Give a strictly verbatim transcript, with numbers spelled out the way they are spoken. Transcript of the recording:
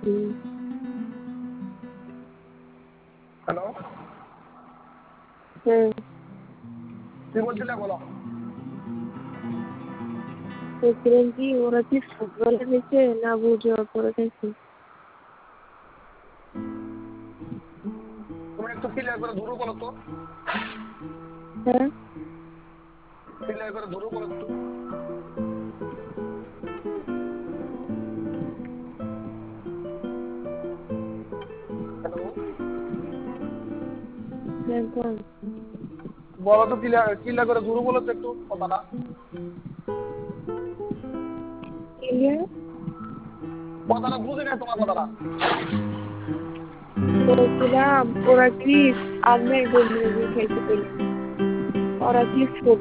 হুম। Hello. হুম। কি বলছিলে বলো। বলছিলাম কি ওরা কি ফুটবলে গেছে না বুঝে পড়ে গেছে? তুমি একটু ক্লিয়ার করে ধরো বলো তো। হ্যাঁ। ক্লিয়ার করে ধরো বলো একটু। হ্যালো। একদম। বলো তো ক্লিয়ার ক্লিয়ার করে ধরো বলো তো একটু কথাটা। ক্লিয়ার? কথাটা বুঝি না তোমার কথাটা। বলছিলাম ওরা কি আমের গোল মেরে খেলতে পেরে ওরা কি